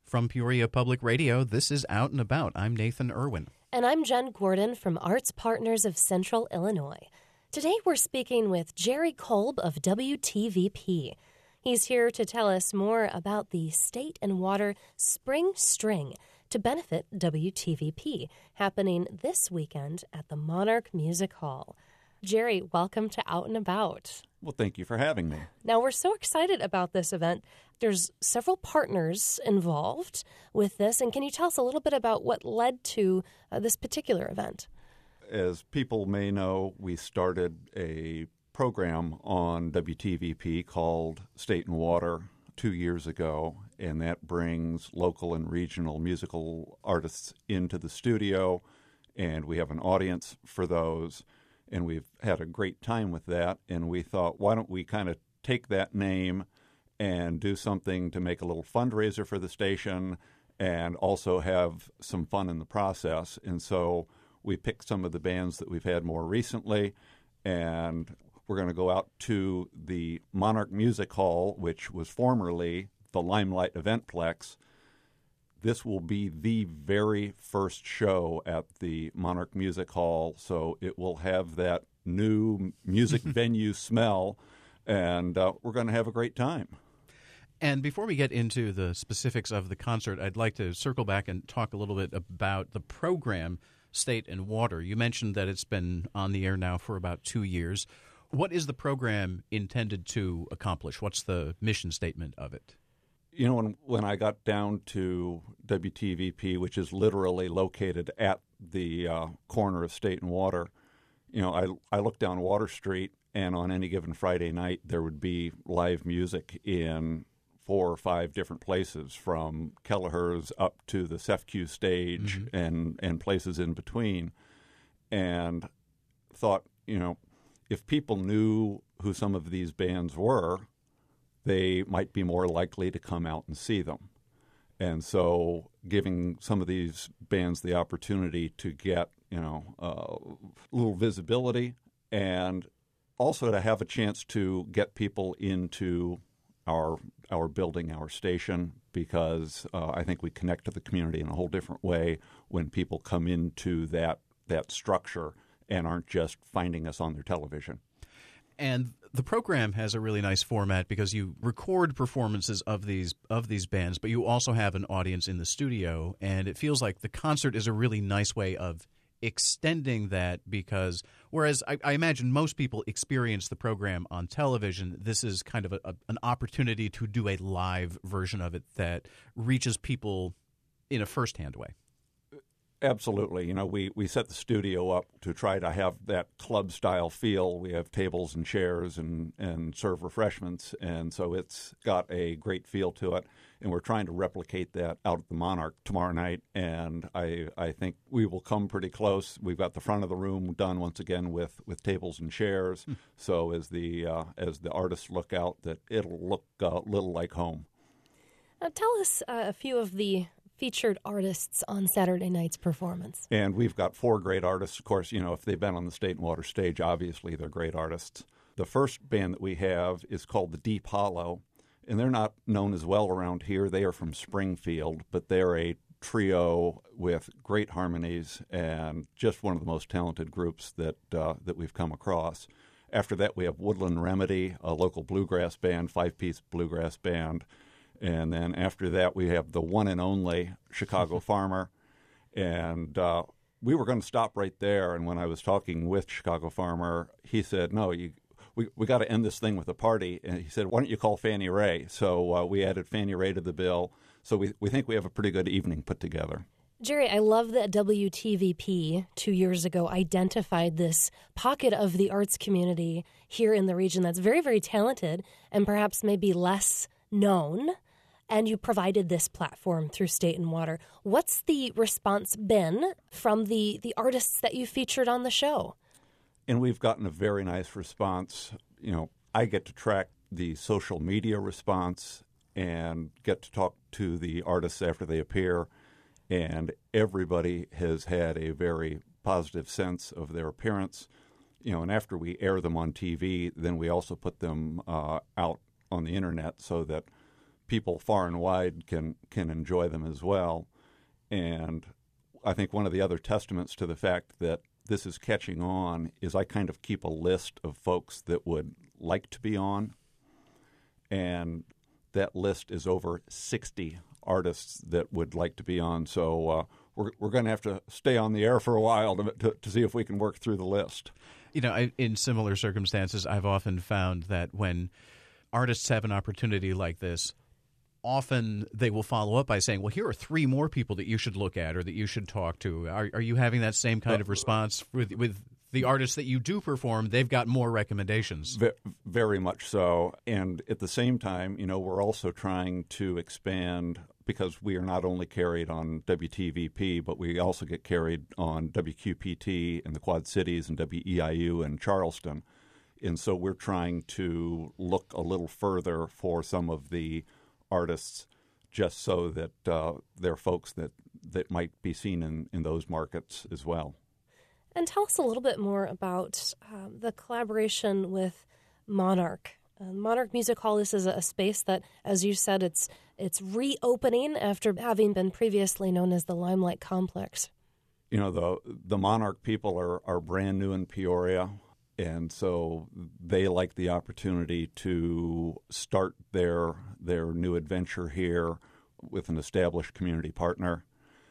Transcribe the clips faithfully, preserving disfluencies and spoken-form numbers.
From Peoria Public Radio, this is Out and About. I'm Nathan Irwin. And I'm Jen Gordon from Arts Partners of Central Illinois. Today we're speaking with Jerry Kolb of W T V P. He's here to tell us more about the State and Water Spring String to benefit W T V P, happening this weekend at the Monarch Music Hall. Jerry, welcome to Out and About. Well, thank you for having me. Now, we're so excited about this event. There's several partners involved with this, and can you tell us a little bit about what led to uh, this particular event? As people may know, we started a program on W T V P called State and Water two years ago, and that brings local and regional musical artists into the studio, and we have an audience for those. And we've had a great time with that, and we thought, why don't we kind of take that name and do something to make a little fundraiser for the station and also have some fun in the process. And so we picked some of the bands that we've had more recently, and we're going to go out to the Monarch Music Hall, which was formerly the Limelight Eventplex. This will be the very first show at the Monarch Music Hall, so it will have that new music venue smell, and uh, we're going to have a great time. And before we get into the specifics of the concert, I'd like to circle back and talk a little bit about the program, State and Water. You mentioned that it's been on the air now for about two years. What is the program intended to accomplish? What's the mission statement of it? You know, when, when I got down to W T V P, which is literally located at the uh, corner of State and Water, you know, I, I looked down Water Street, and on any given Friday night, there would be live music in four or five different places, from Kelleher's up to the S E F C U stage, mm-hmm. and, and places in between. And thought, you know, if people knew who some of these bands were, they might be more likely to come out and see them. And so giving some of these bands the opportunity to get, you know, a little visibility, and also to have a chance to get people into our our building, our station, because uh, I think we connect to the community in a whole different way when people come into that that structure and aren't just finding us on their television. And the program has a really nice format because you record performances of these of these bands, but you also have an audience in the studio, and it feels like the concert is a really nice way of extending that, because whereas I, I imagine most people experience the program on television, this is kind of a, a, an opportunity to do a live version of it that reaches people in a firsthand way. Absolutely. You know, we, we set the studio up to try to have that club-style feel. We have tables and chairs and, and serve refreshments, and so it's got a great feel to it. And we're trying to replicate that out at the Monarch tomorrow night, and I I think we will come pretty close. We've got the front of the room done once again with, with tables and chairs, hmm. so as the uh, as the artists look out, that it'll look a little like home. Now, tell us uh, a few of the featured artists on Saturday night's performance. And we've got four great artists. Of course, you know, if they've been on the State and Water stage, obviously they're great artists. The first band that we have is called the Deep Hollow, and they're not known as well around here. They are from Springfield, but they're a trio with great harmonies and just one of the most talented groups that uh, that we've come across. After that, we have Woodland Remedy, a local bluegrass band, five-piece bluegrass band. And then after that, we have the one and only Chicago Farmer. And uh, we were going to stop right there. And when I was talking with Chicago Farmer, he said, no, you, we we got to end this thing with a party. And he said, why don't you call Fannie Ray? So uh, we added Fannie Ray to the bill. So we, we think we have a pretty good evening put together. Jerry, I love that W T V P two years ago identified this pocket of the arts community here in the region that's very, very talented and perhaps maybe less known. And you provided this platform through State and Water. What's the response been from the, the artists that you featured on the show? And we've gotten a very nice response. You know, I get to track the social media response and get to talk to the artists after they appear. And everybody has had a very positive sense of their appearance. You know, and after we air them on T V, then we also put them uh, out on the internet so that people far and wide can can enjoy them as well. And I think one of the other testaments to the fact that this is catching on is I kind of keep a list of folks that would like to be on, and that list is over sixty artists that would like to be on. So uh, we're we're going to have to stay on the air for a while to, to, to see if we can work through the list. You know, I, in similar circumstances, I've often found that when artists have an opportunity like this, often they will follow up by saying, well, here are three more people that you should look at or that you should talk to. Are, are you having that same kind of response with, with the artists that you do perform? They've got more recommendations. V- very much so. And at the same time, you know, we're also trying to expand because we are not only carried on W T V P, but we also get carried on W Q P T in the Quad Cities and W E I U in Charleston. And so we're trying to look a little further for some of the artists just so that uh, they're folks that, that might be seen in, in those markets as well. And tell us a little bit more about um, the collaboration with Monarch. Uh, Monarch Music Hall, this is a space that, as you said, it's it's reopening after having been previously known as the Limelight Complex. You know, the the Monarch people are, are brand new in Peoria, and so they like the opportunity to start their their new adventure here with an established community partner.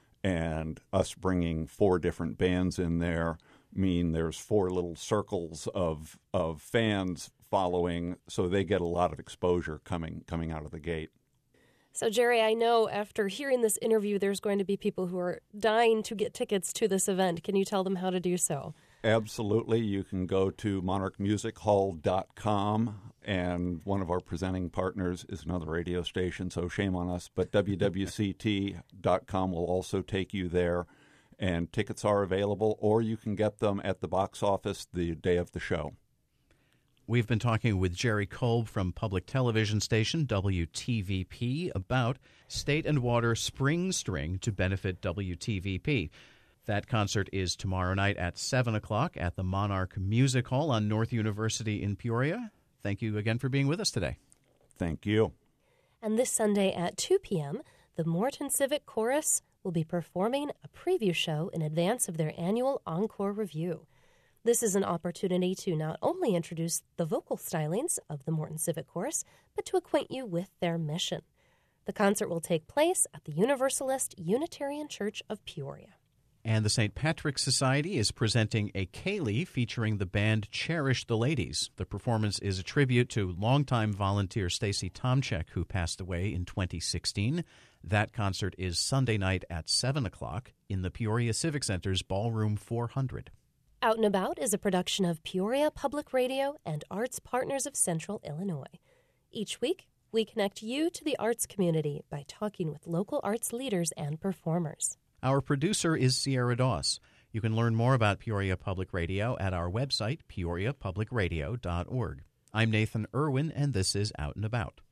And us bringing four different bands in there mean there's four little circles of of fans following, so they get a lot of exposure coming coming out of the gate. So, Jerry, I know after hearing this interview, there's going to be people who are dying to get tickets to this event. Can you tell them how to do so? Absolutely. You can go to monarch music hall dot com, and one of our presenting partners is another radio station, so shame on us, but W W C T dot com will also take you there, and tickets are available, or you can get them at the box office the day of the show. We've been talking with Jerry Kolb from public television station W T V P about State and Water Spring String to benefit W T V P. That concert is tomorrow night at seven o'clock at the Monarch Music Hall on North University in Peoria. Thank you again for being with us today. Thank you. And this Sunday at two p.m., the Morton Civic Chorus will be performing a preview show in advance of their annual Encore Review. This is an opportunity to not only introduce the vocal stylings of the Morton Civic Chorus, but to acquaint you with their mission. The concert will take place at the Universalist Unitarian Church of Peoria. And the Saint Patrick's Society is presenting a ceilidh featuring the band Cherish the Ladies. The performance is a tribute to longtime volunteer Stacy Tomchek, who passed away in twenty sixteen. That concert is Sunday night at seven o'clock in the Peoria Civic Center's Ballroom four hundred. Out and About is a production of Peoria Public Radio and Arts Partners of Central Illinois. Each week, we connect you to the arts community by talking with local arts leaders and performers. Our producer is Sierra Doss. You can learn more about Peoria Public Radio at our website, peoria public radio dot org. I'm Nathan Irwin, and this is Out and About.